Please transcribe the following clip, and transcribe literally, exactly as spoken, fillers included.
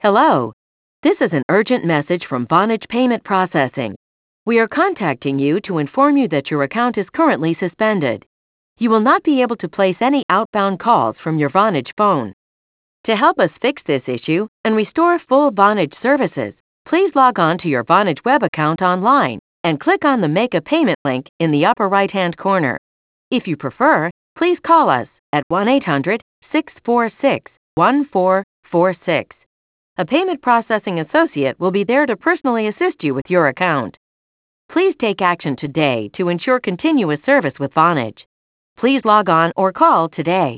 Hello. This is an urgent message from Vonage Payment Processing. We are contacting you to inform you that your account is currently suspended. You will not be able to place any outbound calls from your Vonage phone. To help us fix this issue and restore full Vonage services, please log on to your Vonage web account online and click on the Make a Payment link in the upper right-hand corner. If you prefer, please call us at one eight hundred, six four six, one four four six. A payment processing associate will be there to personally assist you with your account. Please take action today to ensure continuous service with Vonage. Please log on or call today.